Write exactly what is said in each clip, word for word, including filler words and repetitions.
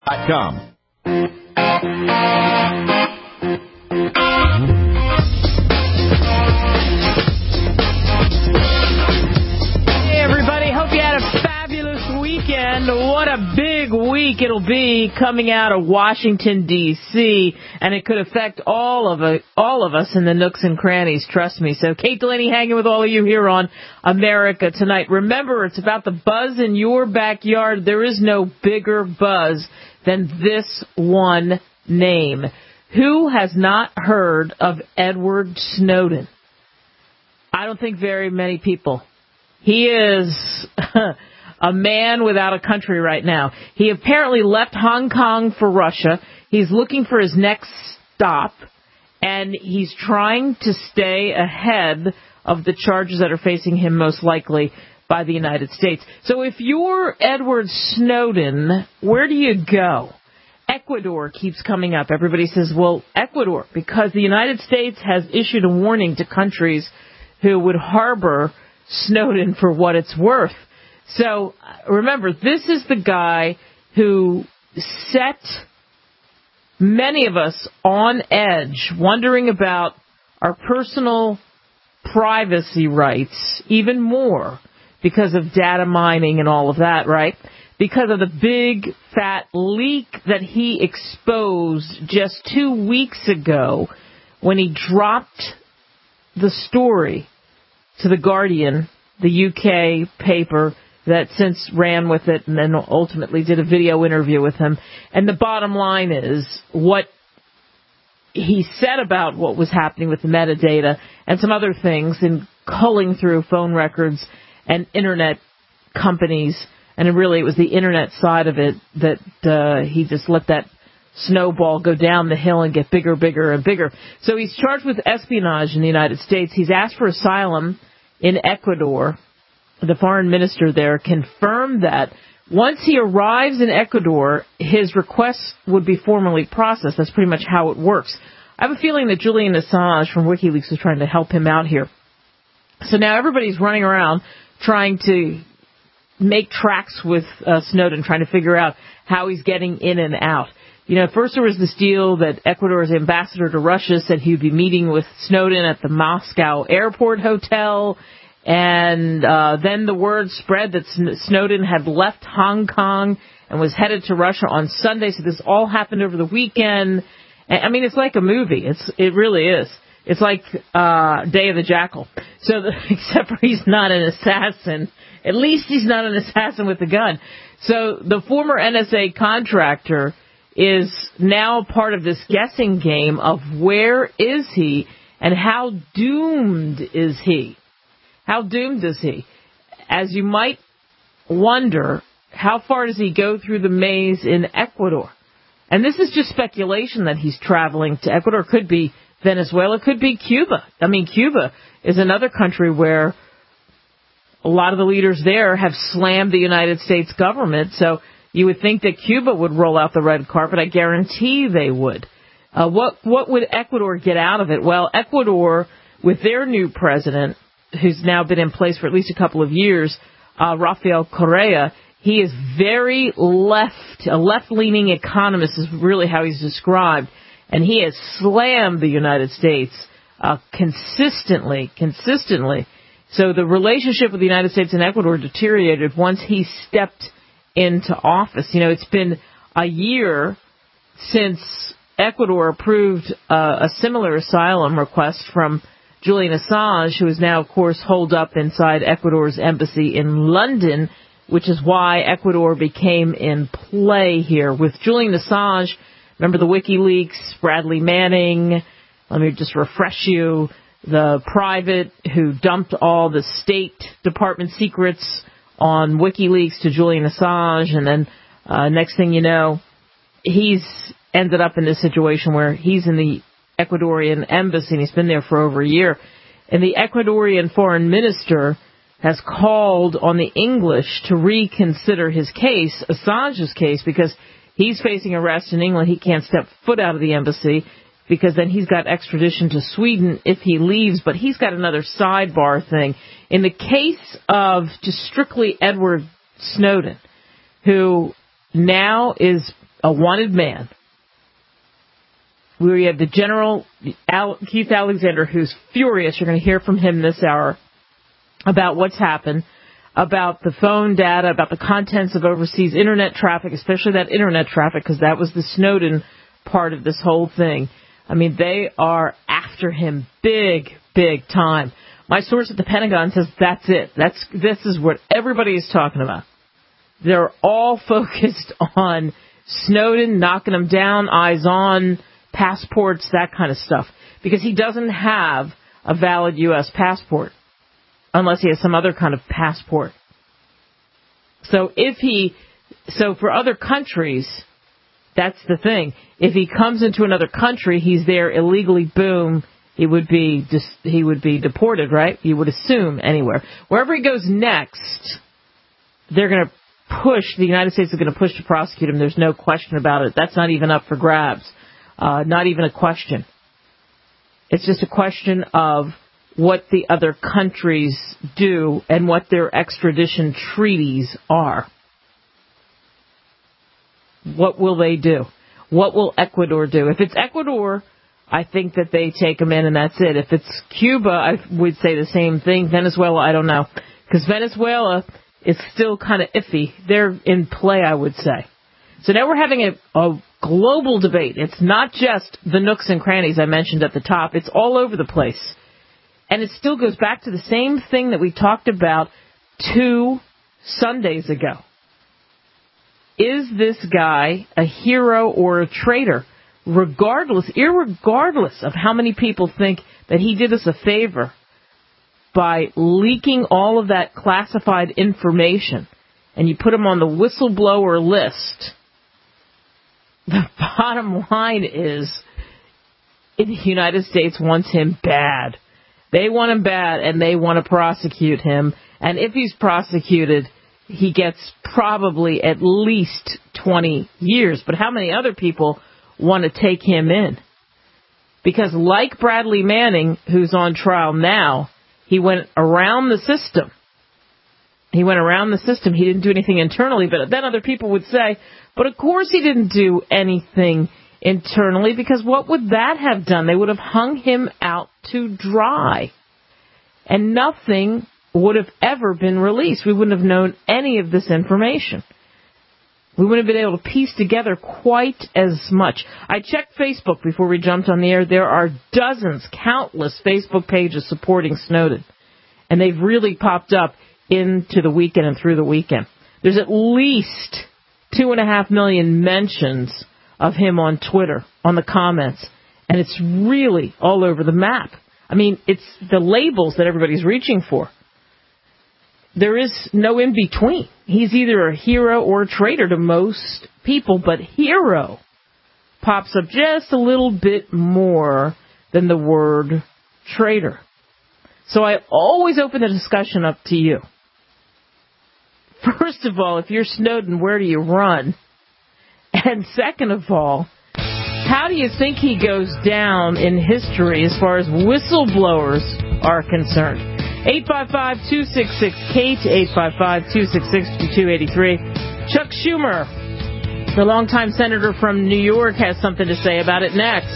dot com. What a big week it'll be coming out of Washington, D C, and it could affect all of it, all of us in the nooks and crannies, trust me. So Kate Delaney hanging with all of you here on America Tonight. Remember, it's about the buzz in your backyard. There is no bigger buzz than this one name. Who has not heard of Edward Snowden? I don't think very many people. He is... a man without a country right now. He apparently left Hong Kong for Russia. He's looking for his next stop, and he's trying to stay ahead of the charges that are facing him most likely by the United States. So if you're Edward Snowden, where do you go? Ecuador keeps coming up. Everybody says, well, Ecuador, because the United States has issued a warning to countries who would harbor Snowden for what it's worth. So, remember, this is the guy who set many of us on edge, wondering about our personal privacy rights even more because of data mining and all of that, right? Because of the big, fat leak that he exposed just two weeks ago when he dropped the story to The Guardian, the U K paper that since ran with it and then ultimately did a video interview with him. And the bottom line is what he said about what was happening with the metadata and some other things in culling through phone records and Internet companies. And really it was the Internet side of it that uh, he just let that snowball go down the hill and get bigger, bigger, and bigger. So he's charged with espionage in the United States. He's asked for asylum in Ecuador. The foreign minister there confirmed that once he arrives in Ecuador, his request would be formally processed. That's pretty much how it works. I have a feeling that Julian Assange from WikiLeaks is trying to help him out here. So now everybody's running around trying to make tracks with uh, Snowden, trying to figure out how he's getting in and out. You know, first there was this deal that Ecuador's ambassador to Russia said he would be meeting with Snowden at the Moscow airport hotel. And uh, then the word spread that Snowden had left Hong Kong and was headed to Russia on Sunday. So this all happened over the weekend. I mean, it's like a movie. It's it really is. It's like uh, Day of the Jackal. So the, except for he's not an assassin. At least he's not an assassin with a gun. So the former N S A contractor is now part of this guessing game of where is he and how doomed is he? How doomed is he? As you might wonder, how far does he go through the maze in Ecuador? And this is just speculation that he's traveling to Ecuador. Could be Venezuela, could be Cuba. I mean, Cuba is another country where a lot of the leaders there have slammed the United States government. So you would think that Cuba would roll out the red carpet. I guarantee they would. Uh, what what would Ecuador get out of it? Well, Ecuador, with their new president, who's now been in place for at least a couple of years, uh, Rafael Correa, he is very left, a left-leaning economist is really how he's described, and he has slammed the United States uh, consistently, consistently. So the relationship with the United States and Ecuador deteriorated once he stepped into office. You know, it's been a year since Ecuador approved uh, a similar asylum request from Julian Assange, who is now, of course, holed up inside Ecuador's embassy in London, which is why Ecuador became in play here. With Julian Assange, remember the WikiLeaks, Bradley Manning, let me just refresh you, the private who dumped all the State Department secrets on WikiLeaks to Julian Assange, and then uh, next thing you know, he's ended up in this situation where he's in the Ecuadorian embassy, and he's been there for over a year. And the Ecuadorian foreign minister has called on the English to reconsider his case, Assange's case, because he's facing arrest in England. He can't step foot out of the embassy because then he's got extradition to Sweden if he leaves. But he's got another sidebar thing. In the case of just strictly Edward Snowden, who now is a wanted man. We have the General Al- Keith Alexander, who's furious. You're going to hear from him this hour about what's happened, about the phone data, about the contents of overseas Internet traffic, especially that Internet traffic, because that was the Snowden part of this whole thing. I mean, they are after him big, big time. My source at the Pentagon says that's it. That's this is what everybody is talking about. They're all focused on Snowden, knocking him down, eyes on, passports, that kind of stuff, because he doesn't have a valid U S passport unless he has some other kind of passport. So if he, so for other countries, that's the thing. If he comes into another country, he's there illegally, boom, he would be dis, he would be deported, right? You would assume anywhere. Wherever he goes next, they're going to push, the United States is going to push to prosecute him. There's no question about it. That's not even up for grabs. Uh, not even a question. It's just a question of what the other countries do and what their extradition treaties are. What will they do? What will Ecuador do? If it's Ecuador, I think that they take them in and that's it. If it's Cuba, I would say the same thing. Venezuela, I don't know. Because Venezuela is still kind of iffy. They're in play, I would say. So now we're having a, a global debate. It's not just the nooks and crannies I mentioned at the top. It's all over the place. And it still goes back to the same thing that we talked about two Sundays ago. Is this guy a hero or a traitor? Regardless, irregardless of how many people think that he did us a favor by leaking all of that classified information, and you put him on the whistleblower list, the bottom line is the United States wants him bad. They want him bad, and they want to prosecute him. And if he's prosecuted, he gets probably at least twenty years. But how many other people want to take him in? Because like Bradley Manning, who's on trial now, he went around the system. He went around the system. He didn't do anything internally, but then other people would say, but of course he didn't do anything internally, because what would that have done? They would have hung him out to dry. And nothing would have ever been released. We wouldn't have known any of this information. We wouldn't have been able to piece together quite as much. I checked Facebook before we jumped on the air. There are dozens, countless Facebook pages supporting Snowden. And they've really popped up into the weekend and through the weekend. There's at least two and a half million mentions of him on Twitter, on the comments. And it's really all over the map. I mean, it's the labels that everybody's reaching for. There is no in between. He's either a hero or a traitor to most people, but hero pops up just a little bit more than the word traitor. So I always open the discussion up to you. First of all, if you're Snowden, where do you run? And second of all, how do you think he goes down in history as far as whistleblowers are concerned? eight five five, two six six, Kate, eight five five, two six six, two two eight three. Chuck Schumer, the longtime senator from New York, has something to say about it next.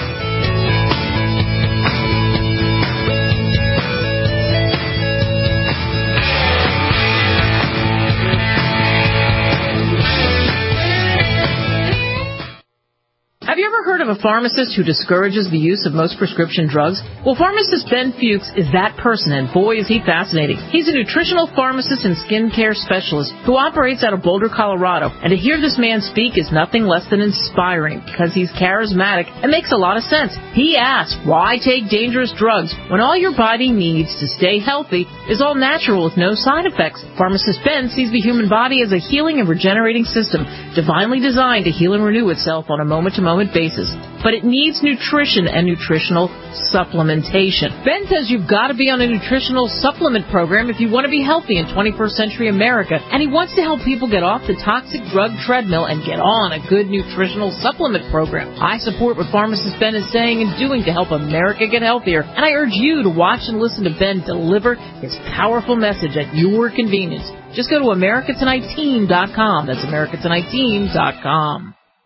Have you ever heard of a pharmacist who discourages the use of most prescription drugs? Well, pharmacist Ben Fuchs is that person, and boy, is he fascinating. He's a nutritional pharmacist and skincare specialist who operates out of Boulder, Colorado. And to hear this man speak is nothing less than inspiring, because he's charismatic and makes a lot of sense. He asks, why take dangerous drugs when all your body needs to stay healthy is all natural with no side effects? Pharmacist Ben sees the human body as a healing and regenerating system, divinely designed to heal and renew itself on a moment-to-moment basis, but it needs nutrition and nutritional supplementation. Ben says you've got to be on a nutritional supplement program if you want to be healthy in twenty-first century America, and he wants to help people get off the toxic drug treadmill and get on a good nutritional supplement program. I support what pharmacist Ben is saying and doing to help America get healthier, and I urge you to watch and listen to Ben deliver his powerful message at your convenience. Just go to America Tonight Team dot com. That's America Tonight Team dot com.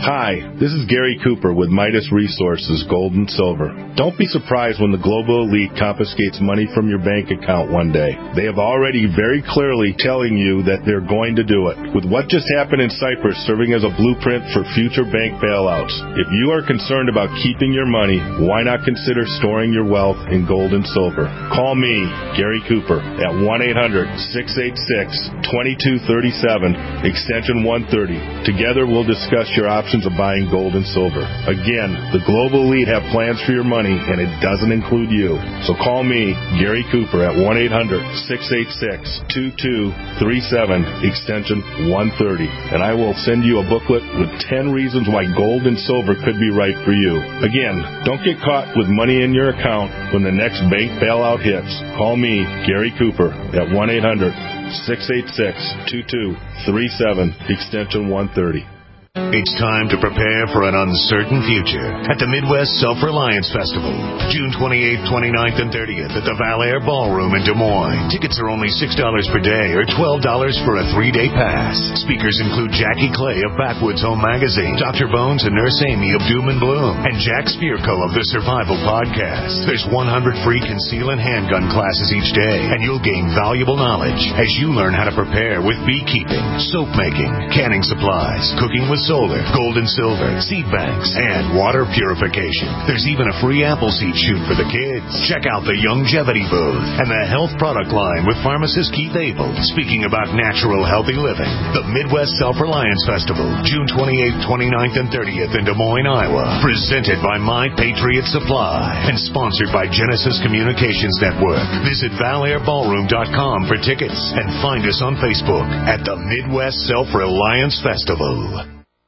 Hi, this is Gary Cooper with Midas Resources Gold and Silver. Don't be surprised when the global elite confiscates money from your bank account one day. They have already very clearly telling you that they're going to do it. With what just happened in Cyprus serving as a blueprint for future bank bailouts, if you are concerned about keeping your money, why not consider storing your wealth in gold and silver? Call me, Gary Cooper, at one eight hundred, six eight six, two two three seven, extension one thirty. Together we'll discuss your options of buying gold and silver. Again, the global elite have plans for your money, and it doesn't include you. So call me, Gary Cooper, at one eight hundred, six eight six, two two three seven, extension one thirty, and I will send you a booklet with ten reasons why gold and silver could be right for you. Again, don't get caught with money in your account when the next bank bailout hits. Call me, Gary Cooper, at one eight hundred, six eight six, two two three seven, extension one thirty. It's time to prepare for an uncertain future at the Midwest Self-Reliance Festival, June twenty-eighth, twenty-ninth, and thirtieth at the Valair Ballroom in Des Moines. Tickets are only six dollars per day or twelve dollars for a three-day pass. Speakers include Jackie Clay of Backwoods Home Magazine, Doctor Bones and Nurse Amy of Doom and Bloom, and Jack Spirko of the Survival Podcast. There's one hundred free conceal and handgun classes each day, and you'll gain valuable knowledge as you learn how to prepare with beekeeping, soap making, canning supplies, cooking with solar, gold and silver, seed banks, and water purification. There's even a free apple seed shoot for the kids. Check out the Longevity booth and the health product line with pharmacist Keith Abel, speaking about natural, healthy living. The Midwest Self-Reliance Festival, June twenty-eighth, twenty-ninth, and thirtieth in Des Moines, Iowa. Presented by My Patriot Supply and sponsored by Genesis Communications Network. Visit valair ballroom dot com for tickets and find us on Facebook at the Midwest Self-Reliance Festival.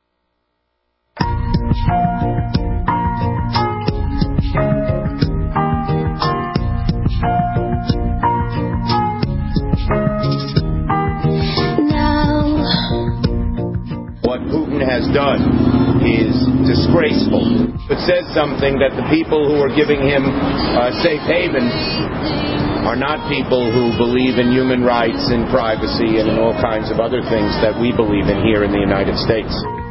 What Putin has done is disgraceful. It says something that the people who are giving him uh, safe haven are not people who believe in human rights and privacy and in all kinds of other things that we believe in here in the United States.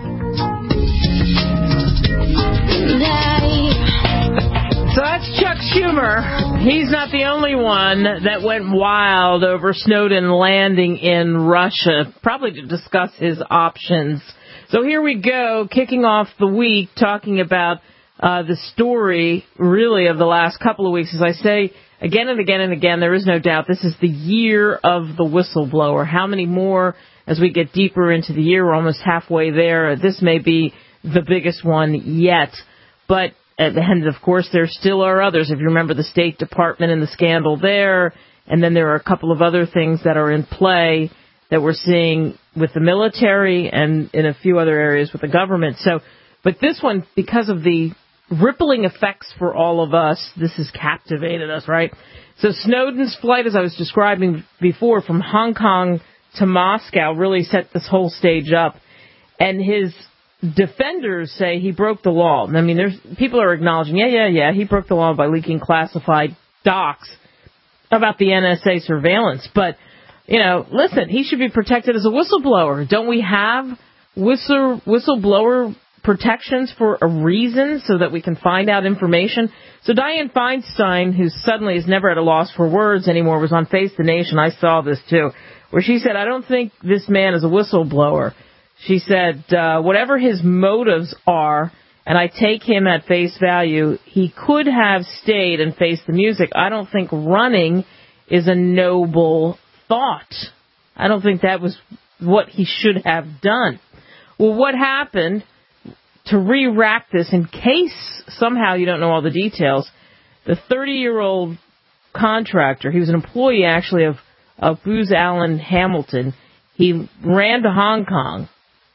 So that's Chuck Schumer. He's not the only one that went wild over Snowden landing in Russia, probably to discuss his options. So here we go, kicking off the week, talking about uh, the story, really, of the last couple of weeks. As I say again and again and again, there is no doubt this is the year of the whistleblower. How many more as we get deeper into the year? We're almost halfway there. This may be the biggest one yet. But and, of course, there still are others. If you remember the State Department and the scandal there, and then there are a couple of other things that are in play that we're seeing with the military and in a few other areas with the government. So, but this one, because of the rippling effects for all of us, this has captivated us, right? So Snowden's flight, as I was describing before, from Hong Kong to Moscow really set this whole stage up. And his defenders say he broke the law. I mean, there's people are acknowledging, yeah, yeah, yeah, he broke the law by leaking classified docs about the N S A surveillance. But, you know, listen, he should be protected as a whistleblower. Don't we have whistle whistleblower protections for a reason so that we can find out information? So Dianne Feinstein, who suddenly is never at a loss for words anymore, was on Face the Nation. I saw this, too, where she said, I don't think this man is a whistleblower. She said, uh, whatever his motives are, and I take him at face value, he could have stayed and faced the music. I don't think running is a noble thought. I don't think that was what he should have done. Well, what happened, to re-rack this, in case somehow you don't know all the details, the thirty-year-old contractor, he was an employee actually of, of Booz Allen Hamilton, he ran to Hong Kong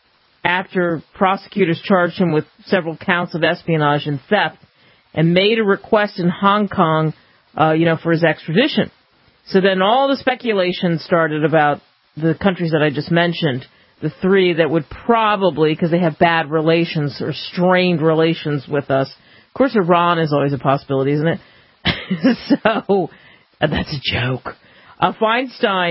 after prosecutors charged him with several counts of espionage and theft, and made a request in Hong Kong, uh, you know, for his extradition. So then all the speculation started about the countries that I just mentioned, the three that would probably, because they have bad relations or strained relations with us. Of course, Iran is always a possibility, isn't it? So, uh, that's a joke. Uh, Feinstein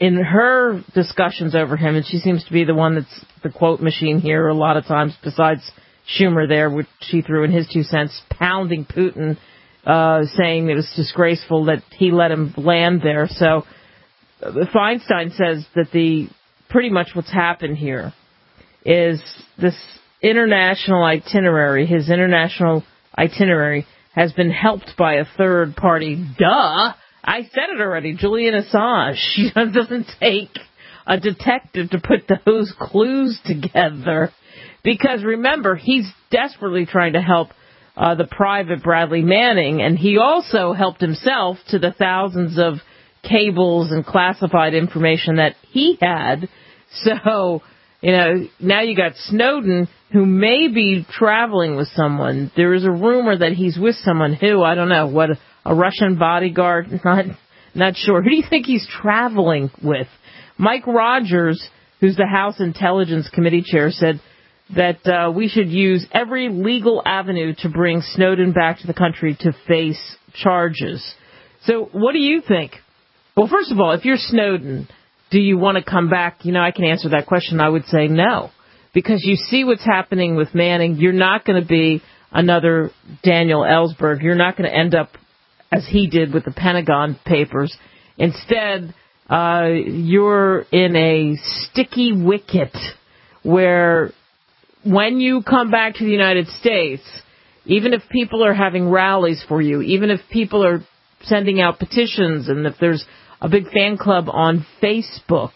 in her discussions over him, and she seems to be the one that's the quote machine here a lot of times, besides Schumer there, which she threw in his two cents, pounding Putin, uh, saying it was disgraceful that he let him land there. So uh, Feinstein says that the pretty much what's happened here is this international itinerary, his international itinerary, has been helped by a third party. Duh! I said it already, Julian Assange. She doesn't take a detective to put those clues together. Because remember, he's desperately trying to help uh, the private Bradley Manning, and he also helped himself to the thousands of cables and classified information that he had. So, you know, now you got Snowden, who may be traveling with someone. There is a rumor that he's with someone who, I don't know, what, a Russian bodyguard? Not, not sure. Who do you think he's traveling with? Mike Rogers, who's the House Intelligence Committee chair, said that uh, we should use every legal avenue to bring Snowden back to the country to face charges. So what do you think? Well, first of all, if you're Snowden, do you want to come back? You know, I can answer that question. I would say no. Because you see what's happening with Manning. You're not going to be another Daniel Ellsberg. You're not going to end up as he did with the Pentagon Papers. Instead, uh, you're in a sticky wicket where when you come back to the United States, even if people are having rallies for you, even if people are sending out petitions, and if there's a big fan club on Facebook,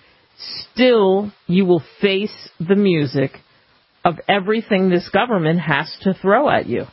still you will face the music of everything this government has to throw at you.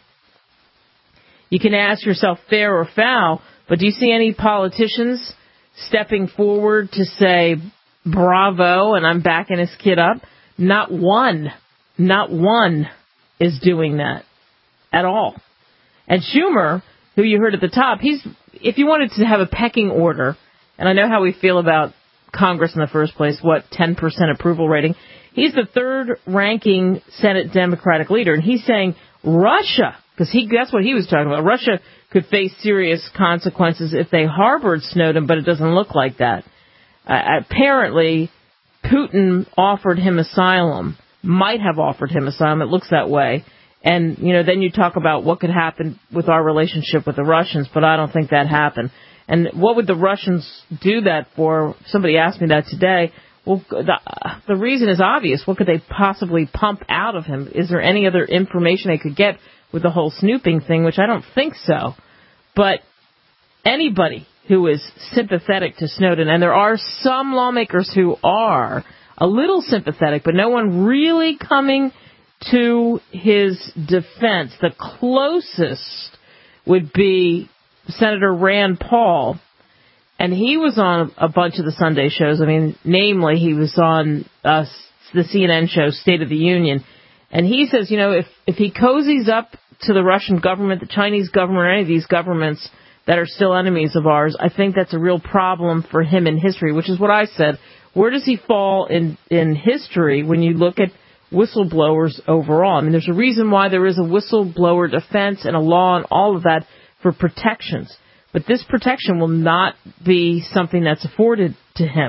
You can ask yourself fair or foul, but do you see any politicians stepping forward to say, bravo, and I'm backing this kid up? Not one. Not one is doing that at all. And Schumer, who you heard at the top, he's, if you wanted to have a pecking order, and I know how we feel about Congress in the first place, what, ten percent approval rating, he's the third-ranking Senate Democratic leader, and he's saying Russia, because he, that's what he was talking about, Russia could face serious consequences if they harbored Snowden, but it doesn't look like that. Uh, apparently, Putin offered him asylum, might have offered him asylum, it looks that way. And, you know, then you talk about what could happen with our relationship with the Russians, but I don't think that happened. And what would the Russians do that for? Somebody asked me that today. Well, the, the reason is obvious. What could they possibly pump out of him? Is there any other information they could get with the whole snooping thing, which I don't think so. But anybody who is sympathetic to Snowden, and there are some lawmakers who are a little sympathetic, but no one really coming to his defense. The closest would be Senator Rand Paul, and he was on a bunch of the Sunday shows. I mean, namely, he was on uh, the C N N show State of the Union, and he says, you know, if, if he cozies up to the Russian government, the Chinese government, or any of these governments that are still enemies of ours, I think that's a real problem for him in history, which is what I said. Where does he fall in, in history when you look at whistleblowers overall? I mean, there's a reason why there is a whistleblower defense and a law and all of that for protections. But this protection will not be something that's afforded to him.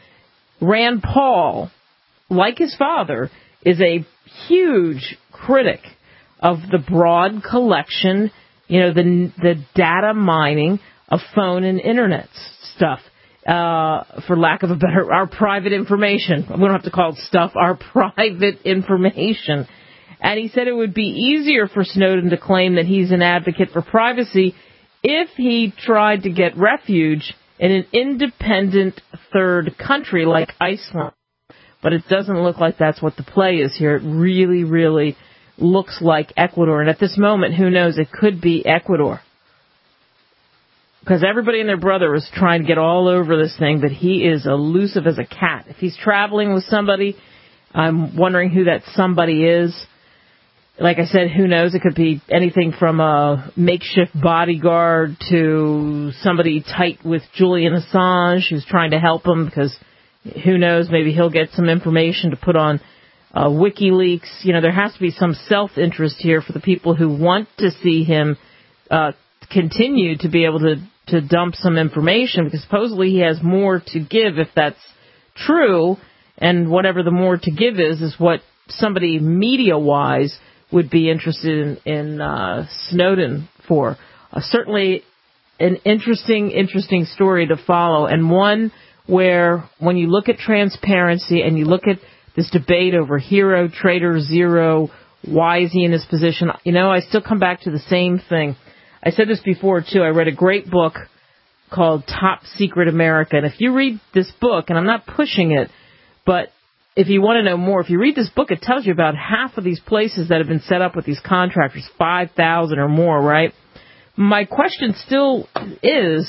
Rand Paul, like his father, is a huge critic of the broad collection, you know, the the data mining of phone and internet stuff. Uh, for lack of a better, our private information. We don't have to call it stuff, our private information. And he said it would be easier for Snowden to claim that he's an advocate for privacy if he tried to get refuge in an independent third country like Iceland. But it doesn't look like that's what the play is here. It really, really looks like Ecuador. And at this moment, who knows, it could be Ecuador. Because everybody and their brother is trying to get all over this thing, but he is elusive as a cat. If he's traveling with somebody, I'm wondering who that somebody is. Like I said, who knows? It could be anything from a makeshift bodyguard to somebody tight with Julian Assange who's trying to help him, because who knows, maybe he'll get some information to put on uh, WikiLeaks. You know, there has to be some self-interest here for the people who want to see him uh continue to be able to, to dump some information, because supposedly he has more to give if that's true, and whatever the more to give is, is what somebody media-wise would be interested in, in uh, Snowden for. Uh, certainly an interesting, interesting story to follow, and one where when you look at transparency and you look at this debate over hero, traitor, zero, why is he in this position, you know, I still come back to the same thing. I said this before, too. I read a great book called Top Secret America, and if you read this book, and I'm not pushing it, but if you want to know more, if you read this book, it tells you about half of these places that have been set up with these contractors, five thousand or more, right? My question still is,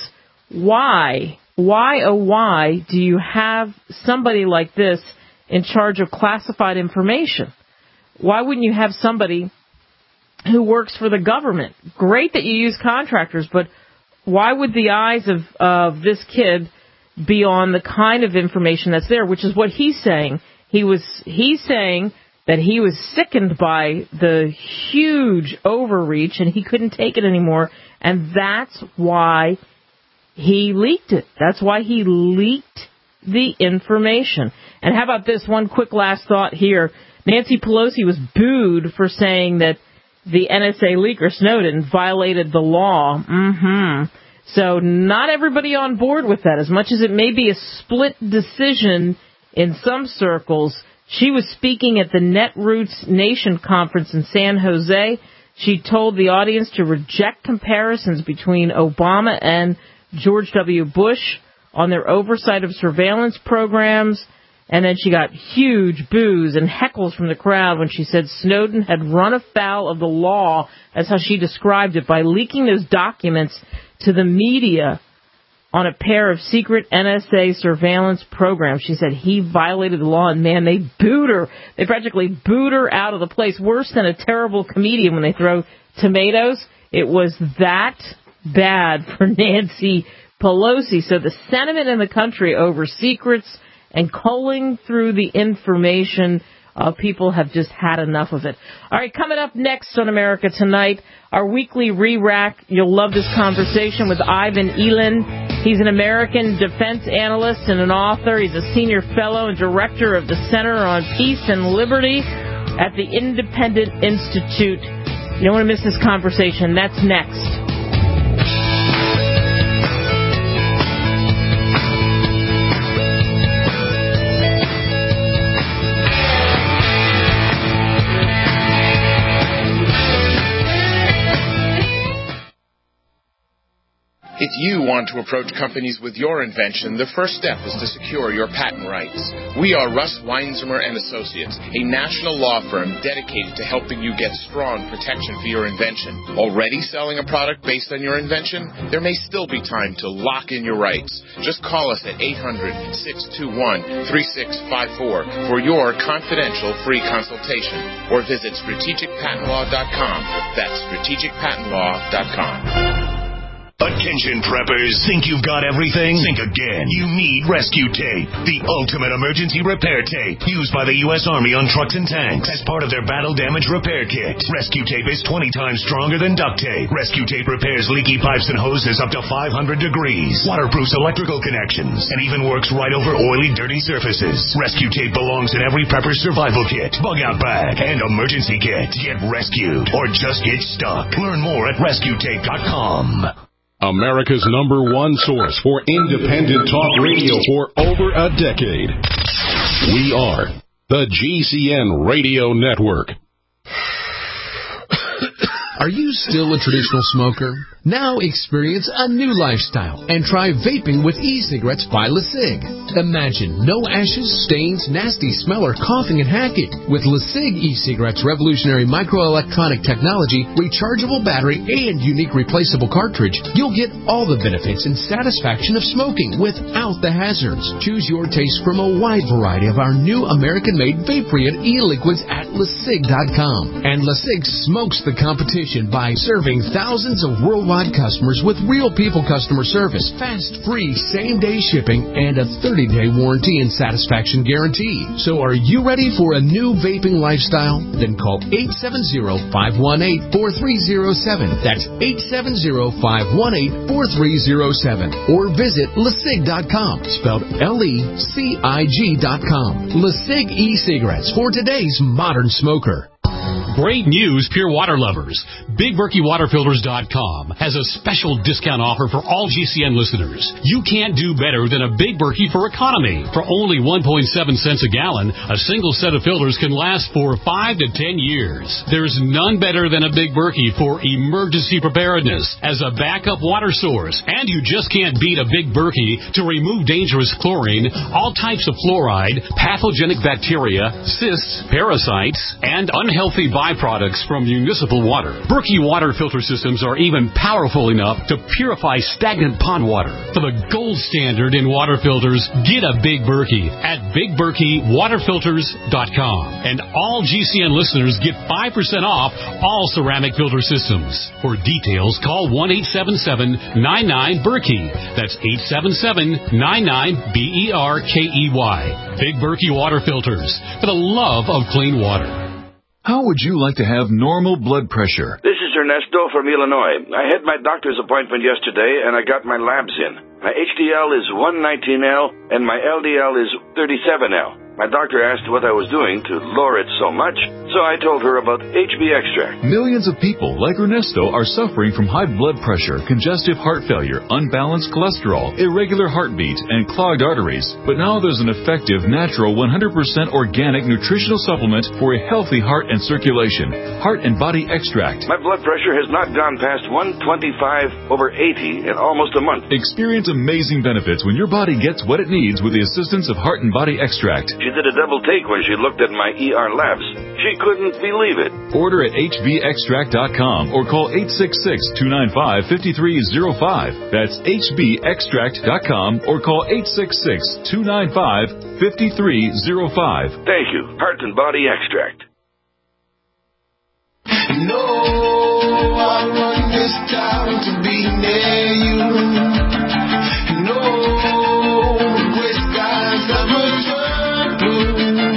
why, why, oh, why do you have somebody like this in charge of classified information? Why wouldn't you have somebody who works for the government? Great that you use contractors, but why would the eyes of, of this kid be on the kind of information that's there, which is what he's saying. He was, he's saying that he was sickened by the huge overreach and he couldn't take it anymore, and that's why he leaked it. That's why he leaked the information. And how about this one quick last thought here? Nancy Pelosi was booed for saying that the N S A leaker Snowden violated the law. Mm-hmm. So not everybody on board with that. As much as it may be a split decision in some circles, she was speaking at the Netroots Nation conference in San Jose. She told the audience to reject comparisons between Obama and George W. Bush on their oversight of surveillance programs. And then she got huge boos and heckles from the crowd when she said Snowden had run afoul of the law, as how she described it, by leaking those documents to the media on a pair of secret N S A surveillance programs. She said he violated the law, and, man, they booed her. They practically booed her out of the place, worse than a terrible comedian when they throw tomatoes. It was that bad for Nancy Pelosi. So the sentiment in the country over secrets and culling through the information, uh, people have just had enough of it. All right, coming up next on America Tonight, our weekly re-rack. You'll love this conversation with Ivan Eland. He's an American defense analyst and an author. He's a senior fellow and director of the Center on Peace and Liberty at the Independent Institute. You don't want to miss this conversation. That's next. If you want to approach companies with your invention, the first step is to secure your patent rights. We are Russ Weinzimmer and Associates, a national law firm dedicated to helping you get strong protection for your invention. Already selling a product based on your invention? There may still be time to lock in your rights. Just call us at eight hundred, six two one, three six five four for your confidential free consultation, or visit strategic patent law dot com. That's strategic patent law dot com. Attention preppers, think you've got everything? Think again. You need Rescue Tape, the ultimate emergency repair tape used by the U S Army on trucks and tanks as part of their battle damage repair kit. Rescue Tape is twenty times stronger than duct tape. Rescue Tape repairs leaky pipes and hoses up to five hundred degrees, waterproofs electrical connections, and even works right over oily, dirty surfaces. Rescue Tape belongs in every prepper's survival kit, bug out bag, and emergency kit. Get rescued or just get stuck. Learn more at rescue tape dot com. America's number one source for independent talk radio for over a decade. We are the G C N Radio Network. Are you still a traditional smoker? Now experience a new lifestyle and try vaping with e-cigarettes by LeSig. Imagine no ashes, stains, nasty smell, or coughing and hacking. With LeSig e-cigarettes' revolutionary microelectronic technology, rechargeable battery, and unique replaceable cartridge, you'll get all the benefits and satisfaction of smoking without the hazards. Choose your taste from a wide variety of our new American-made vape-free e-liquids at LeSig dot com. And LeSig smokes the competition competition by serving thousands of worldwide customers with real people customer service, fast, free, same-day shipping, and a thirty-day warranty and satisfaction guarantee. So are you ready for a new vaping lifestyle? Then call eight seven zero, five one eight, four three zero seven. That's eight seven zero, five one eight, four three zero seven. Or visit lecig dot com, spelled L E C I G dot com. LeCig e-cigarettes for today's modern smoker. Great news, pure water lovers. Big Berkey Water Filters dot com has a special discount offer for all G C N listeners. You can't do better than a Big Berkey for economy. For only one point seven cents a gallon, a single set of filters can last for five to ten years. There's none better than a Big Berkey for emergency preparedness as a backup water source. And you just can't beat a Big Berkey to remove dangerous chlorine, all types of fluoride, pathogenic bacteria, cysts, parasites, and unhealthy byproducts from municipal water. Berkey water filter systems are even powerful enough to purify stagnant pond water. For the gold standard in water filters, get a Big Berkey at Big Berkey Water Filters dot com. And all G C N listeners get five percent off all ceramic filter systems. For details, call one eight seven seven, nine nine, Berkey. That's eight seven seven, nine nine, B E R K E Y. Big Berkey Water Filters, for the love of clean water. How would you like to have normal blood pressure? This is Ernesto from Illinois. I had my doctor's appointment yesterday, and I got my labs in. My H D L is one nineteen L, and my L D L is thirty-seven L. My doctor asked what I was doing to lower it so much, so I told her about H B Extract. Millions of people like Ernesto are suffering from high blood pressure, congestive heart failure, unbalanced cholesterol, irregular heartbeat, and clogged arteries. But now there's an effective, natural, one hundred percent organic nutritional supplement for a healthy heart and circulation. Heart and Body Extract. My blood pressure has not gone past one twenty-five over eighty in almost a month. Experience amazing benefits when your body gets what it needs with the assistance of Heart and Body Extract. She did a double take when she looked at my E R labs. She couldn't believe it. Order at H B extract dot com or call eight six six, two nine five, five three zero five. That's H B extract dot com or call eight six six, two nine five, five three zero five. Thank you. Heart and Body Extract. No, I run this town to be near you. No, gray skies ever turn blue.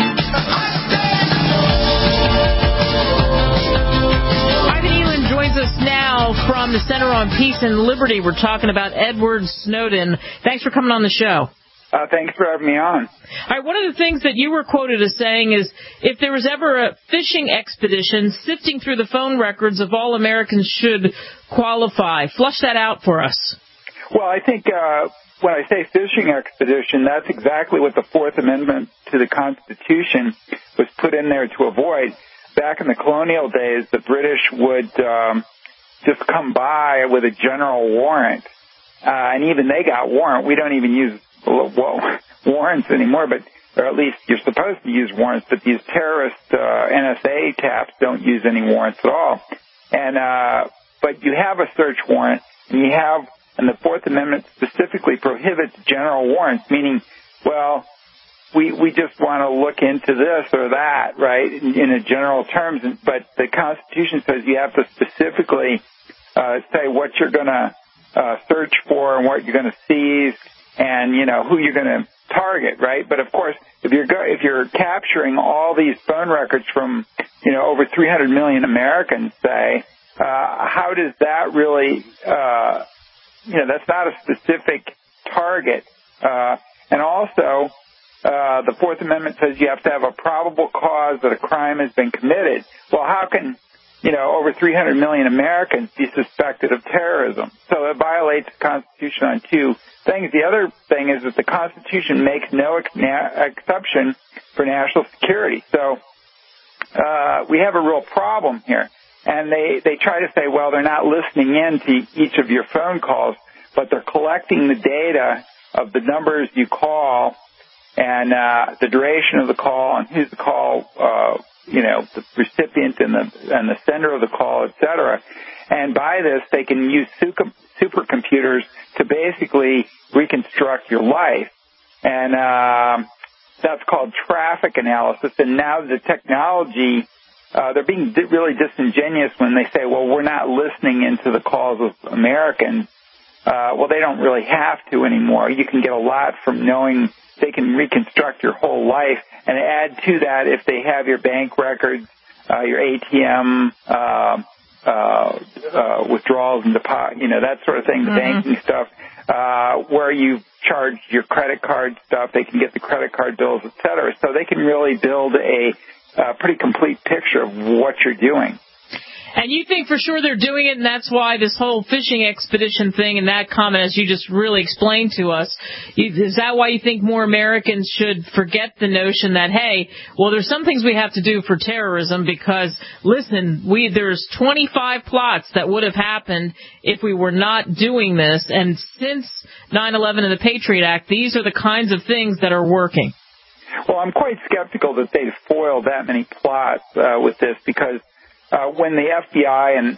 Ivan Elam joins us now from the Center on Peace and Liberty. We're talking about Edward Snowden. Thanks for coming on the show. Uh, thanks for having me on. All right, one of the things that you were quoted as saying is if there was ever a fishing expedition, sifting through the phone records of all Americans should qualify. Flush that out for us. Well, I think uh, when I say fishing expedition, that's exactly what the Fourth Amendment to the Constitution was put in there to avoid. Back in the colonial days, the British would um, just come by with a general warrant, uh, and even they got warrant. We don't even use well, warrants anymore, but or at least you're supposed to use warrants, but these terrorist uh, N S A taps don't use any warrants at all. And uh, but you have a search warrant, and you have, and the Fourth Amendment specifically prohibits general warrants, meaning, well, we we just want to look into this or that, right, in, in a general terms. But the Constitution says you have to specifically uh, say what you're going to uh, search for and what you're going to seize, and, you know, who you're going to target, right? But, of course, if you're go- if you're capturing all these phone records from, you know, over three hundred million Americans, say, uh, how does that really, uh, you know, that's not a specific target. Uh, and also, uh, the Fourth Amendment says you have to have a probable cause that a crime has been committed. Well, how can, you know, over three hundred million Americans be suspected of terrorism? So it violates the Constitution on two things. The other thing is that the Constitution makes no ex- na- exception for national security. So uh, we have a real problem here. And they, they try to say, well, they're not listening in to each of your phone calls, but they're collecting the data of the numbers you call and uh, the duration of the call and who's the call, uh, you know, the recipient and the and the sender of the call, et cetera. And by this, they can use super, supercomputers to basically reconstruct your life. And uh, that's called traffic analysis. And now the technology uh, they're being di- really disingenuous when they say, well, we're not listening into the calls of Americans. Uh, well, they don't really have to anymore. You can get a lot from knowing they can reconstruct your whole life, and add to that if they have your bank records, uh, your A T M, uh, uh, uh, withdrawals and deposit, you know, that sort of thing, the mm-hmm. banking stuff, uh, where you charge your credit card stuff, they can get the credit card bills, et cetera. So they can really build a, a pretty complete picture of what you're doing. And you think for sure they're doing it, and that's why this whole fishing expedition thing and that comment, as you just really explained to us, is that why you think more Americans should forget the notion that, hey, well, there's some things we have to do for terrorism because, listen, we there's twenty-five plots that would have happened if we were not doing this, and since nine eleven and the Patriot Act, these are the kinds of things that are working. Well, I'm quite skeptical that they've foiled that many plots uh, with this because Uh, when the F B I and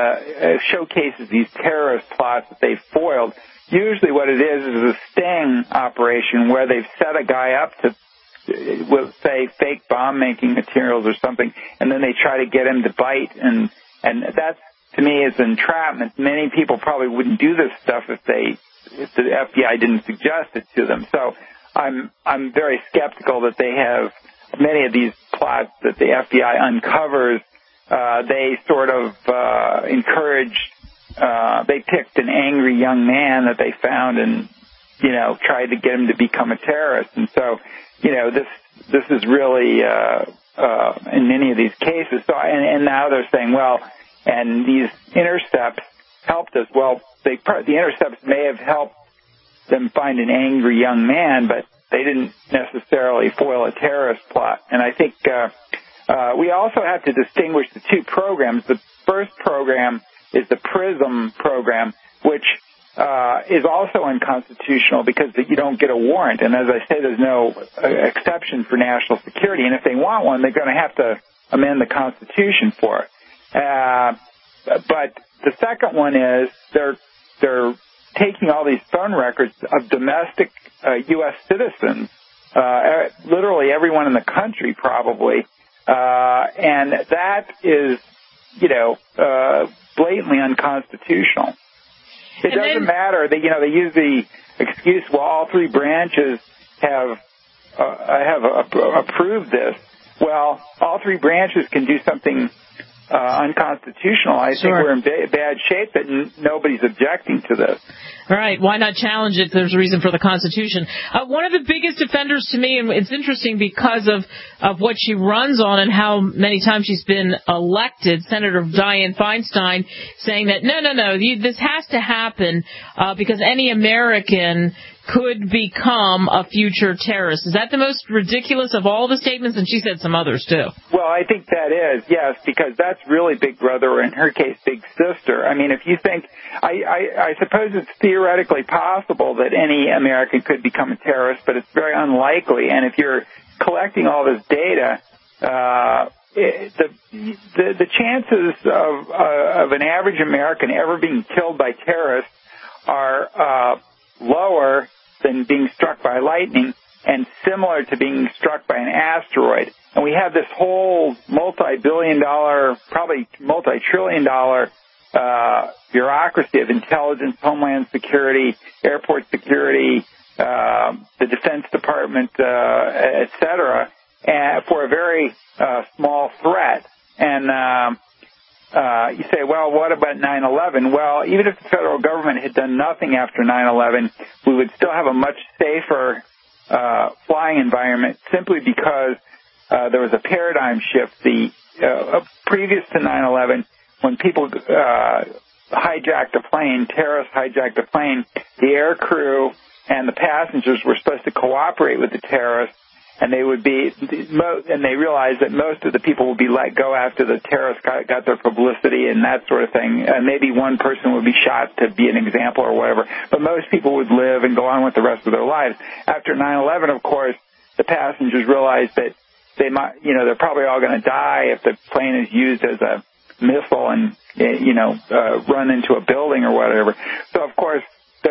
uh, showcases these terrorist plots that they've foiled, usually what it is is a sting operation where they've set a guy up to, with, say, fake bomb-making materials or something, and then they try to get him to bite, and and that, to me, is entrapment. Many people probably wouldn't do this stuff if they if the F B I didn't suggest it to them. So I'm I'm very skeptical that they have many of these plots that the F B I uncovers. Uh, they sort of uh, encouraged, uh, they picked an angry young man that they found and, you know, tried to get him to become a terrorist. And so, you know, this this is really, uh, uh, in many of these cases. So, and, and now they're saying, well, and these intercepts helped us. Well, they, the intercepts may have helped them find an angry young man, but they didn't necessarily foil a terrorist plot. And I think, uh, Uh, we also have to distinguish the two programs. The first program is the PRISM program, which uh, is also unconstitutional because you don't get a warrant. And as I say, there's no uh, exception for national security. And if they want one, they're going to have to amend the Constitution for it. Uh, but the second one is they're they're taking all these phone records of domestic uh, U S citizens, uh, literally everyone in the country probably. Uh, and that is, you know, uh, blatantly unconstitutional. It and doesn't then, matter that, you know, they use the excuse, well, all three branches have, uh, have uh, approved this. Well, all three branches can do something uh, unconstitutional. I sure. think we're in ba- bad shape that n- nobody's objecting to this. All right, why not challenge it? There's a reason for the Constitution. Uh, one of the biggest offenders to me, and it's interesting because of, of what she runs on and how many times she's been elected, Senator Dianne Feinstein, saying that, no, no, no, you, this has to happen uh, because any American could become a future terrorist. Is that the most ridiculous of all the statements? And she said some others, too. Well, I think that is, yes, because that's really Big Brother, or in her case, Big Sister. I mean, if you think, I, I, I suppose it's theoretically possible that any American could become a terrorist, but it's very unlikely. And if you're collecting all this data, uh, it, the, the the chances of uh, of an average American ever being killed by terrorists are uh, lower than being struck by lightning, and similar to being struck by an asteroid. And we have this whole multi-billion dollar, probably multi-trillion dollar uh, bureaucracy of intelligence, homeland security, airport security, uh, the Defense Department, uh, et cetera, uh, for a very uh, small threat. And um, Uh, you say, well, what about nine eleven? Well, even if the federal government had done nothing after nine eleven, we would still have a much safer uh, flying environment simply because uh, there was a paradigm shift. The uh, previous to nine eleven, when people uh, hijacked a plane, terrorists hijacked a plane, the air crew and the passengers were supposed to cooperate with the terrorists. And they would be, and they realized that most of the people would be let go after the terrorists got, got their publicity and that sort of thing. And maybe one person would be shot to be an example or whatever. But most people would live and go on with the rest of their lives. After nine eleven, of course, the passengers realized that they might, you know, they're probably all going to die if the plane is used as a missile and, you know, uh, run into a building or whatever. So, of course, their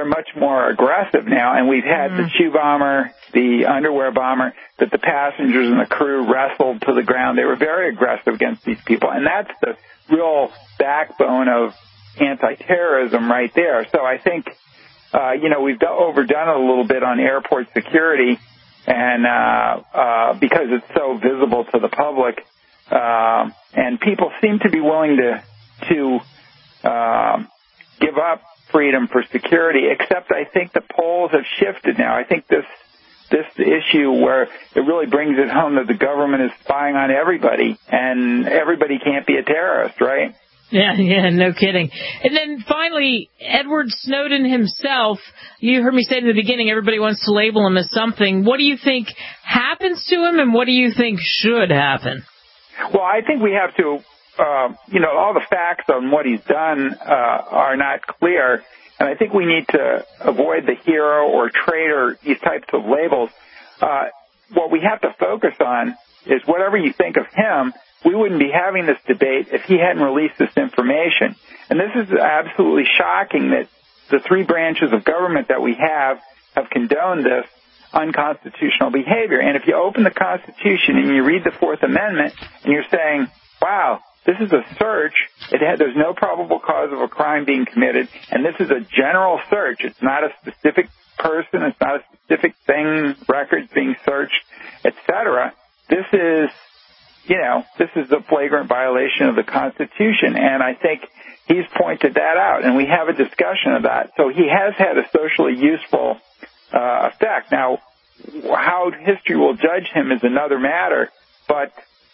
much more aggressive now, and we've had mm. the shoe bomber, the underwear bomber, that the passengers and the crew wrestled to the ground. They were very aggressive against these people, and that's the real backbone of anti-terrorism right there. So I think, uh, you know, we've overdone it a little bit on airport security, and uh, uh, because it's so visible to the public, uh, and people seem to be willing to to uh, give up freedom for security, except I think the polls have shifted now. I think this this issue where it really brings it home that the government is spying on everybody, and everybody can't be a terrorist, right? Yeah, yeah, no kidding. And then finally, Edward Snowden himself, you heard me say in the beginning, everybody wants to label him as something. What do you think happens to him, and what do you think should happen? Well, I think we have to, uh, you know, all the facts on what he's done uh, are not clear, and I think we need to avoid the hero or traitor, these types of labels. Uh, what we have to focus on is whatever you think of him, we wouldn't be having this debate if he hadn't released this information. And this is absolutely shocking that the three branches of government that we have have condoned this unconstitutional behavior. And if you open the Constitution and you read the Fourth Amendment and you're saying, wow, this is a search, it had, there's no probable cause of a crime being committed, and this is a general search. It's not a specific person, it's not a specific thing, records being searched, et cetera. This is, you know, this is a flagrant violation of the Constitution, and I think he's pointed that out, and we have a discussion of that. So he has had a socially useful uh, effect. Now, how history will judge him is another matter, but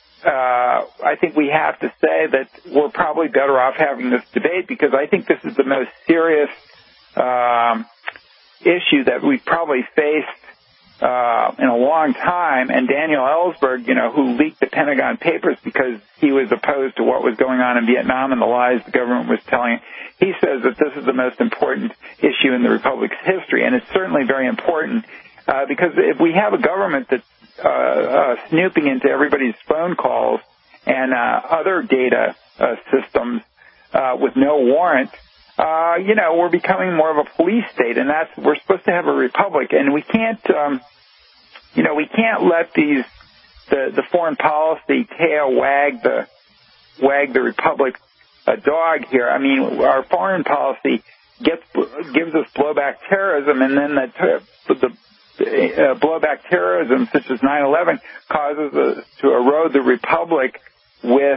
uh, I think we have to say that we're probably better off having this debate, because I think this is the most serious um, issue that we've probably faced Uh, in a long time. And Daniel Ellsberg, you know, who leaked the Pentagon Papers because he was opposed to what was going on in Vietnam and the lies the government was telling, he says that this is the most important issue in the Republic's history. And it's certainly very important uh, because if we have a government that's uh, uh, snooping into everybody's phone calls and uh, other data uh, systems uh, with no warrant, uh, you know, we're becoming more of a police state, and that's, we're supposed to have a republic, and we can't, um, you know, we can't let these, the, the foreign policy tail wag the, wag the republic a dog here. I mean, our foreign policy gets, gives us blowback terrorism, and then the, the uh, blowback terrorism, such as nine eleven, causes us to erode the republic with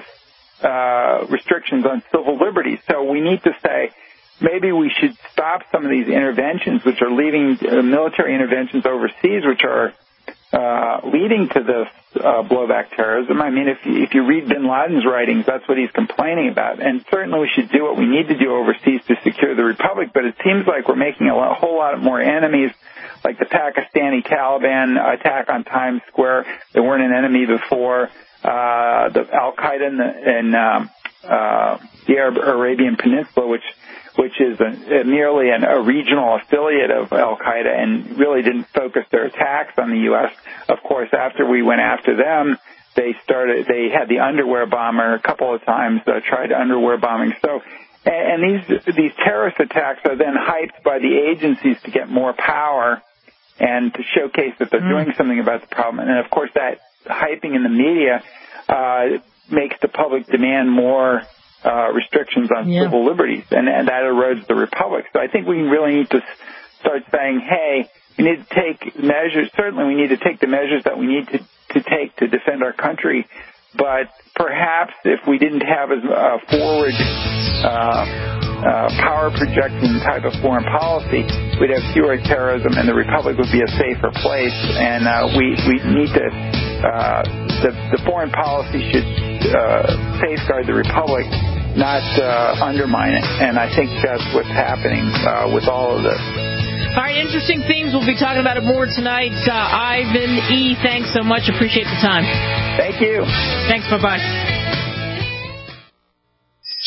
uh, restrictions on civil liberties. So we need to say, maybe we should stop some of these interventions, which are leading uh, military interventions overseas, which are uh, leading to this uh, blowback terrorism. I mean, if you, if you read bin Laden's writings, that's what he's complaining about. And certainly we should do what we need to do overseas to secure the republic. But it seems like we're making a, lot, a whole lot more enemies, like the Pakistani Taliban attack on Times Square. They weren't an enemy before. Uh, the Al-Qaeda in, the, in um, uh, the Arab, Arabian Peninsula, which which is a, a merely an, a regional affiliate of Al-Qaeda and really didn't focus their attacks on the U S. Of course, after we went after them, they started, they had the underwear bomber a couple of times, uh, tried underwear bombing. So, and, and these, these terrorist attacks are then hyped by the agencies to get more power and to showcase that they're mm. doing something about the problem. And of course, that hyping in the media, uh, makes the public demand more Uh, restrictions on yeah. civil liberties, and, and that erodes the republic. So I think we really need to start saying, hey, we need to take measures. Certainly we need to take the measures that we need to, to take to defend our country, but perhaps if we didn't have as a forward uh, uh, power projection type of foreign policy, we'd have fewer terrorism and the republic would be a safer place. And uh, we, we need to, uh, the, the foreign policy should uh, safeguard the republic, not uh, undermine it. And I think that's what's happening uh, with all of this. All right, interesting themes. We'll be talking about it more tonight. Uh, Ivan E., thanks so much. Appreciate the time. Thank you. Thanks. Bye-bye.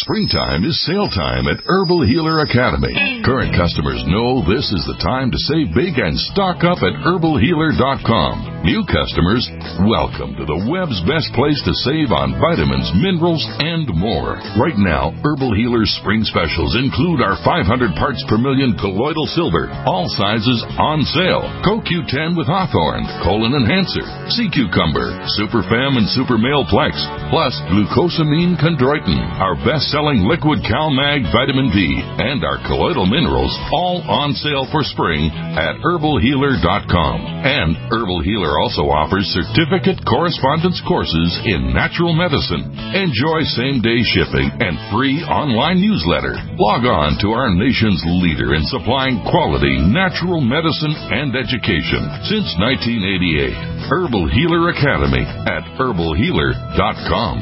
Springtime is sale time at Herbal Healer Academy. Current customers know this is the time to save big and stock up at herbal healer dot com. New customers, welcome to the web's best place to save on vitamins, minerals, and more. Right now, Herbal Healer's spring specials include our five hundred parts per million colloidal silver, all sizes on sale. Co Q ten with Hawthorne, Colon Enhancer, Sea Cucumber, Super Fem and Super Male Plex, plus glucosamine chondroitin, our best-selling liquid CalMag vitamin D, and our colloidal minerals, all on sale for spring at herbal healer dot com. And Herbal Healer also offers certificate correspondence courses in natural medicine. Enjoy same-day shipping and free online newsletter. Log on to our nation's leader in supplying quality natural medicine and education since nineteen eighty-eight. Herbal Healer Academy at herbal healer dot com.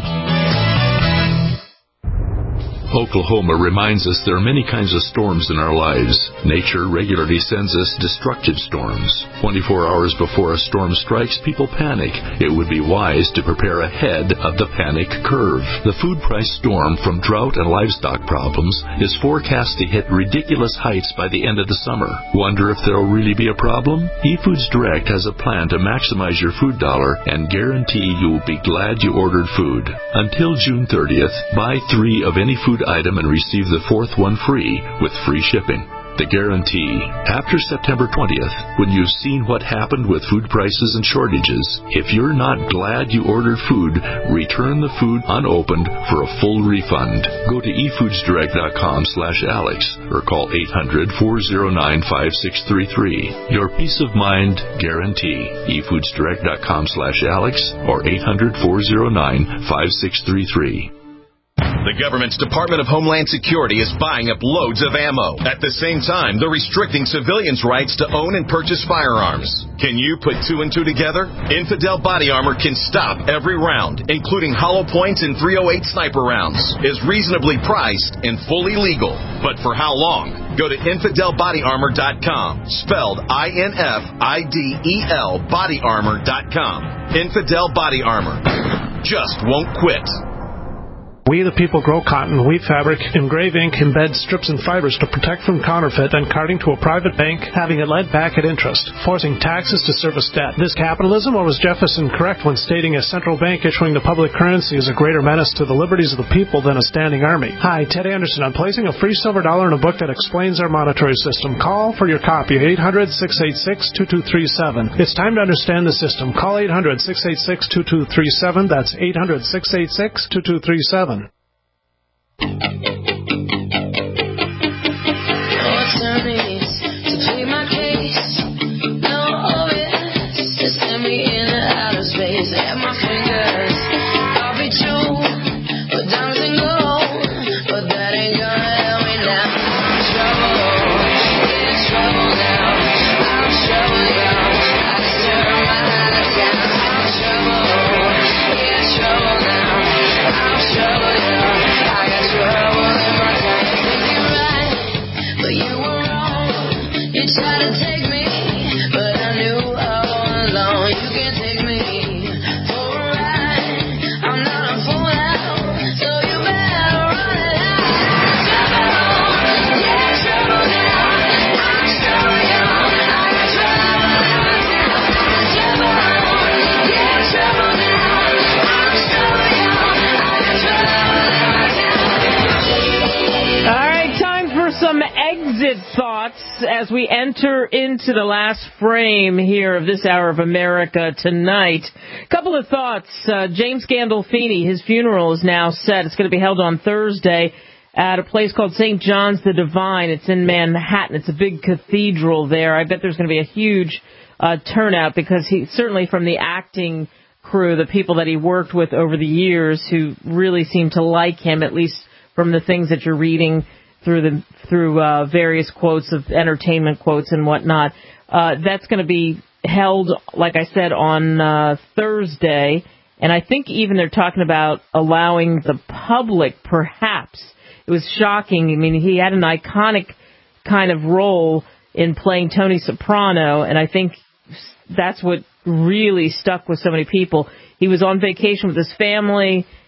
Oklahoma reminds us there are many kinds of storms in our lives. Nature regularly sends us destructive storms. twenty-four hours before a storm strikes, people panic. It would be wise to prepare ahead of the panic curve. The food price storm from drought and livestock problems is forecast to hit ridiculous heights by the end of the summer. Wonder if there will really be a problem? eFoods Direct has a plan to maximize your food dollar and guarantee you will be glad you ordered food. Until June thirtieth, buy three of any food item and receive the fourth one free with free shipping. The guarantee. After September twentieth, when you've seen what happened with food prices and shortages, if you're not glad you ordered food, return the food unopened for a full refund. Go to e foods direct dot com slash Alex or call eight hundred, four oh nine, five six three three. Your peace of mind guarantee. e foods direct dot com slash Alex or eight hundred, four oh nine, five six three three. The government's Department of Homeland Security is buying up loads of ammo. At the same time, they're restricting civilians' rights to own and purchase firearms. Can you put two and two together? Infidel Body Armor can stop every round, including hollow points and three oh eight sniper rounds, is reasonably priced and fully legal. But for how long? Go to infidel body armor dot com, spelled I N F I D E L body armor dot com. Infidel Body Armor. Just won't quit. We the people grow cotton, weave fabric, engrave ink, embed strips and fibers to protect from counterfeit and carting to a private bank, having it led back at interest, forcing taxes to service debt. This capitalism, or was Jefferson correct when stating a central bank issuing the public currency is a greater menace to the liberties of the people than a standing army? Hi, Ted Anderson. I'm placing a free silver dollar in a book that explains our monetary system. Call for your copy, eight hundred, six eight six, two two three seven. It's time to understand the system. Call eight hundred, six eight six, two two three seven. That's eight hundred, six eight six, two two three seven. What's her needs to plead my case? No obvious to send me into outer space. At my fingers, I'll be true, but diamonds and gold, but that ain't gonna help me now. I'm trouble, in trouble now. I'm trouble, y'all. I just turn my eyes down. I'm trouble, in trouble now. I'm trouble, y'all. Trouble in my time, think you're right, but you were wrong. You tried to take me, but I knew all along you can't take me for a ride. I'm not a fool now, so you better run it out. Trouble, yeah, trouble now. I'm trouble, y'all. I got trouble now. Trouble, yeah, trouble now. I'm trouble, y'all. I got trouble now. All right, time for some exit thoughts as we enter into the last frame here of this hour of America Tonight. A couple of thoughts. Uh, James Gandolfini, his funeral is now set. It's going to be held on Thursday at a place called Saint John's the Divine. It's in Manhattan. It's a big cathedral there. I bet there's going to be a huge uh, turnout because he certainly from the acting crew, the people that he worked with over the years who really seem to like him, at least from the things that you're reading through the through uh, various quotes of entertainment quotes and whatnot. Uh, that's going to be held, like I said, on uh, Thursday. And I think even they're talking about allowing the public, perhaps. It was shocking. I mean, he had an iconic kind of role in playing Tony Soprano, and I think that's what really stuck with so many people. He was on vacation with his family,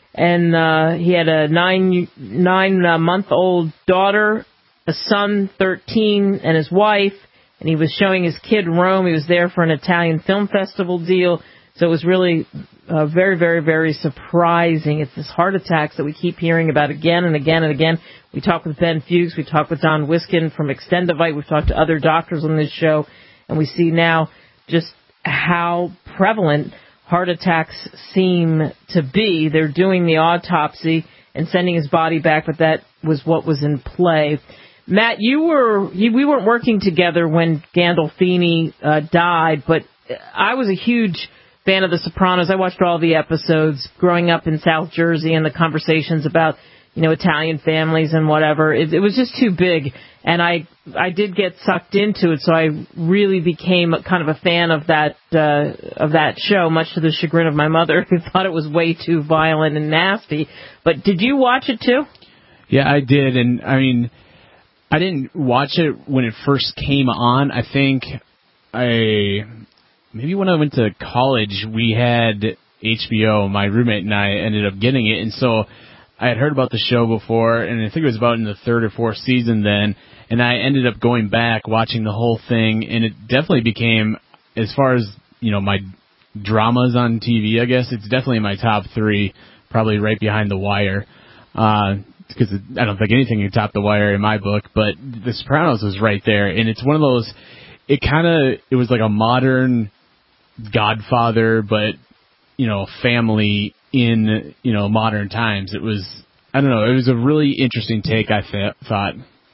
and uh, he had a nine nine uh, month old daughter, a son, thirteen, and his wife. And he was showing his kid Rome. He was there for an Italian film festival deal. So it was really uh, very, very, very surprising. It's this heart attacks that we keep hearing about again and again and again. We talked with Ben Fuchs. We talked with Don Wiskin from Extendivite. We've talked to other doctors on this show. And we see now just how prevalent heart attacks seem to be. They're doing the autopsy and sending his body back, but that was what was in play. Matt, you were you, we weren't working together when Gandolfini uh, died, but I was a huge fan of The Sopranos. I watched all the episodes growing up in South Jersey, and the conversations about, you know, Italian families and whatever. It, it was just too big, and I I did get sucked into it, so I really became kind of a fan of that uh, of that show, much to the chagrin of my mother, who thought it was way too violent and nasty. But did you watch it too? Yeah, I did, and I mean, I didn't watch it when it first came on. I think I maybe when I went to college, we had H B O. My roommate and I ended up getting it, and so I had heard about the show before, and I think it was about in the third or fourth season then, and I ended up going back, watching the whole thing, and it definitely became, as far as, you know, my dramas on T V, I guess, it's definitely in my top three, probably right behind The Wire. Uh, because I don't think anything can top The Wire in my book, but The Sopranos was right there, and it's one of those, it kind of, it was like a modern Godfather, but, you know, family in, you know, modern times. It was, I don't know, it was a really interesting take, I th- thought.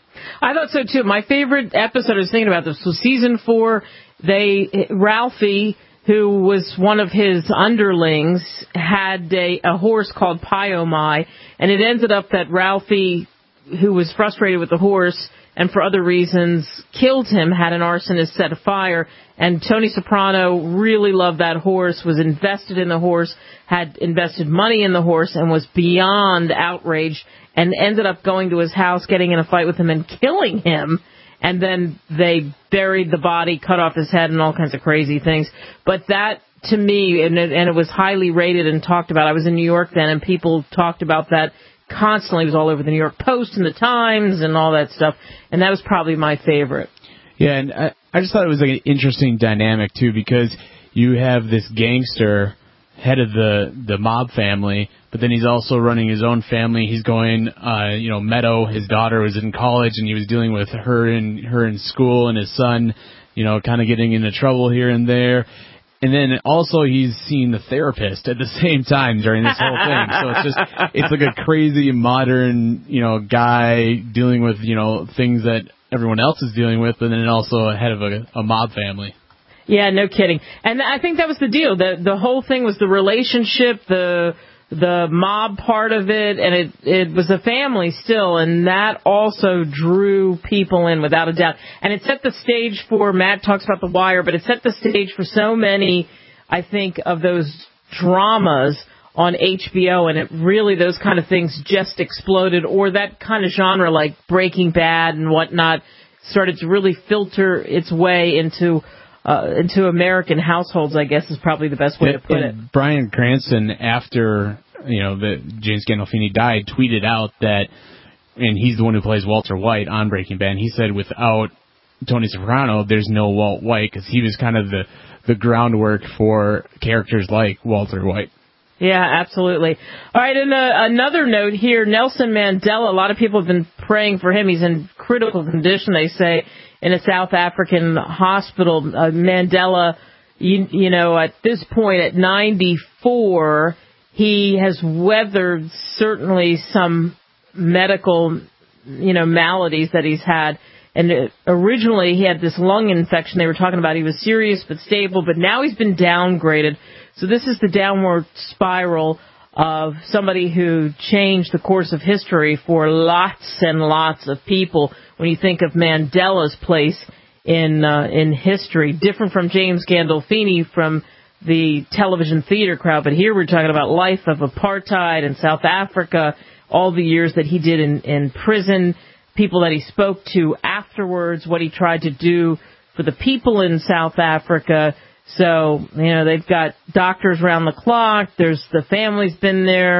I thought so, too. My favorite episode, I was thinking about this, was season four. They, Ralphie, who was one of his underlings, had a, a horse called Pyomai, and it ended up that Ralphie, who was frustrated with the horse and for other reasons killed him, had an arsonist set a fire, and Tony Soprano really loved that horse, was invested in the horse, had invested money in the horse, and was beyond outraged, and ended up going to his house, getting in a fight with him, and killing him. And then they buried the body, cut off his head, and all kinds of crazy things. But that, to me, and it, and it was highly rated and talked about. I was in New York then, and people talked about that constantly. It was all over the New York Post and the Times and all that stuff. And that was probably my favorite. Yeah, and I, I just thought it was like an interesting dynamic, too, because you have this gangster, head of the, the mob family, but then he's also running his own family. He's going, uh, you know, Meadow, his daughter was in college, and he was dealing with her in her in school, and his son, you know, kind of getting into trouble here and there. And then also he's seeing the therapist at the same time during this whole thing. So it's just, it's like a crazy modern, you know, guy dealing with, you know, things that everyone else is dealing with, but then also head of a, a mob family. Yeah, no kidding. And I think that was the deal. The the whole thing was the relationship, the the mob part of it, and it it was a family still, and that also drew people in without a doubt. And it set the stage for, Matt talks about The Wire, but it set the stage for so many, I think, of those dramas on H B O, and it really, those kind of things just exploded, or that kind of genre like Breaking Bad and whatnot started to really filter its way into Uh, into American households, I guess, is probably the best way to put and it. Bryan Cranston, after, you know, the James Gandolfini died, tweeted out that, and he's the one who plays Walter White on Breaking Bad, he said without Tony Soprano, there's no Walt White, because he was kind of the, the groundwork for characters like Walter White. Yeah, absolutely. All right, and uh, another note here, Nelson Mandela, a lot of people have been praying for him. He's in critical condition, they say, in a South African hospital. Uh, Mandela, you, you know, at this point, at ninety-four, he has weathered certainly some medical, you know, maladies that he's had. And it, originally, he had this lung infection they were talking about. He was serious but stable, but now he's been downgraded. So this is the downward spiral of somebody who changed the course of history for lots and lots of people. When you think of Mandela's place in uh, in history, different from James Gandolfini from the television theater crowd, but here we're talking about life of apartheid in South Africa, all the years that he did in, in prison, people that he spoke to afterwards, what he tried to do for the people in South Africa. So, you know, they've got doctors around the clock. There's the family's been there.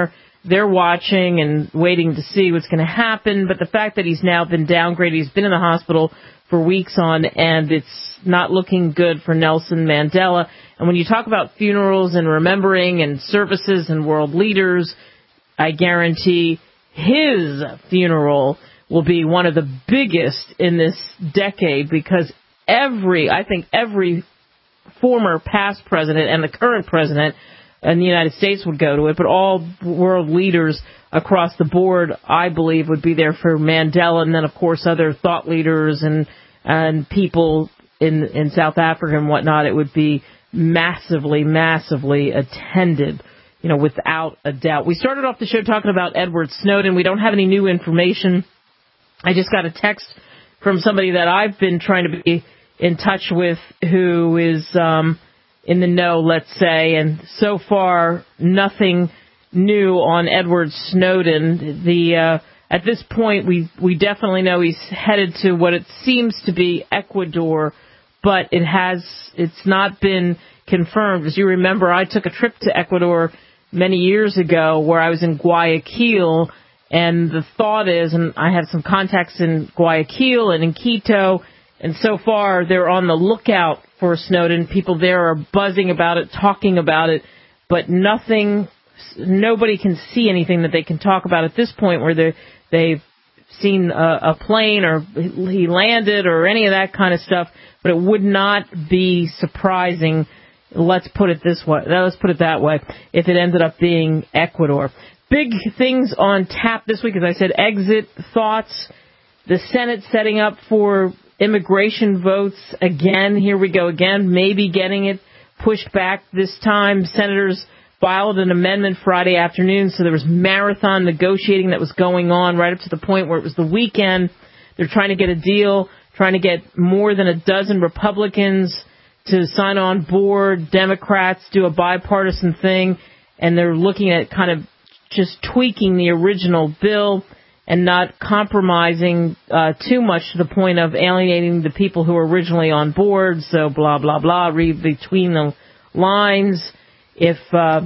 they're watching and waiting to see what's going to happen. But the fact that he's now been downgraded, he's been in the hospital for weeks on, and it's not looking good for Nelson Mandela. And when you talk about funerals and remembering and services and world leaders, I guarantee his funeral will be one of the biggest in this decade, because every, I think every former past president and the current president in the United States would go to it, but all world leaders across the board, I believe, would be there for Mandela, and then, of course, other thought leaders and and people in in South Africa and whatnot. It would be massively, massively attended, you know, without a doubt. We started off the show talking about Edward Snowden. We don't have any new information. I just got a text from somebody that I've been trying to be in touch with who is um, in the know, let's say, and so far nothing new on Edward Snowden. The uh, at this point, we we definitely know he's headed to what it seems to be Ecuador, but it has it's not been confirmed. As you remember, I took a trip to Ecuador many years ago where I was in Guayaquil, and the thought is, and I have some contacts in Guayaquil and in Quito, and so far they're on the lookout for Snowden. People there are buzzing about it, talking about it, but nothing, nobody can see anything that they can talk about at this point where they they've seen a, a plane or he landed or any of that kind of stuff. But it would not be surprising, let's put it this way, let's put it that way, if it ended up being Ecuador. Big things on tap this week, as I said, exit thoughts, the Senate setting up for immigration votes again. Here we go again, maybe getting it pushed back this time. Senators filed an amendment Friday afternoon, so there was marathon negotiating that was going on right up to the point where it was the weekend. They're trying to get a deal, trying to get more than a dozen Republicans to sign on board, Democrats do a bipartisan thing, and they're looking at kind of just tweaking the original bill and not compromising uh, too much to the point of alienating the people who were originally on board. So blah, blah, blah, read between the lines. If uh,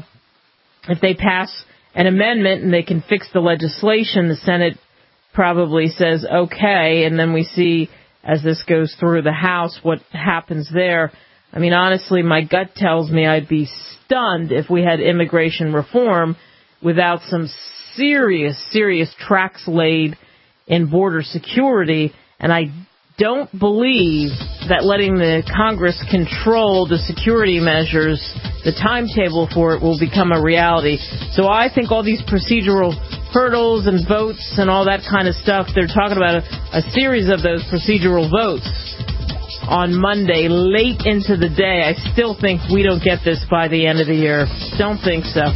if they pass an amendment and they can fix the legislation, the Senate probably says okay, and then we see as this goes through the House what happens there. I mean, honestly, my gut tells me I'd be stunned if we had immigration reform without some serious, serious tracks laid in border security, and I don't believe that letting the Congress control the security measures, the timetable for it, will become a reality. So I think all these procedural hurdles and votes and all that kind of stuff, they're talking about a, a series of those procedural votes on Monday, late into the day. I still think we don't get this by the end of the year. Don't think so.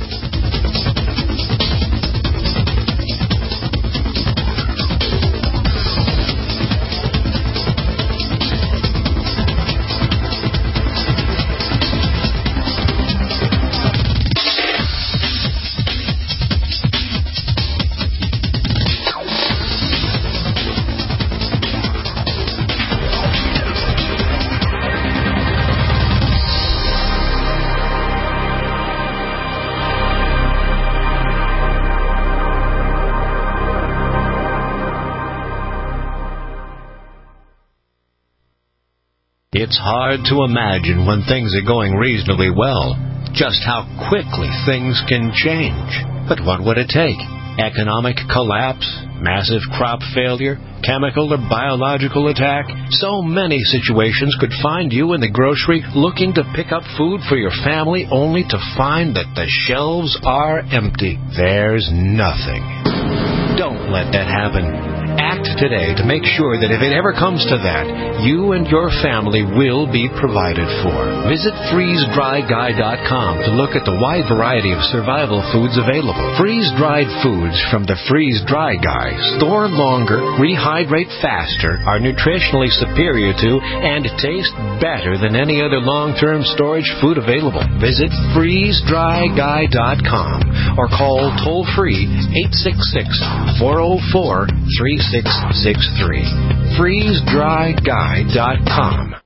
It's hard to imagine when things are going reasonably well just how quickly things can change. But what would it take? Economic collapse? Massive crop failure? Chemical or biological attack? So many situations could find you in the grocery looking to pick up food for your family only to find that the shelves are empty. There's nothing. Don't let that happen. Act today to make sure that if it ever comes to that, you and your family will be provided for. Visit freeze dry guy dot com to look at the wide variety of survival foods available. Freeze-dried foods from the Freeze Dry Guy store longer, rehydrate faster, are nutritionally superior to, and taste better than any other long-term storage food available. Visit freeze dry guy dot com or call toll-free eight six six, four oh four, three six six three. freeze dry guy dot com.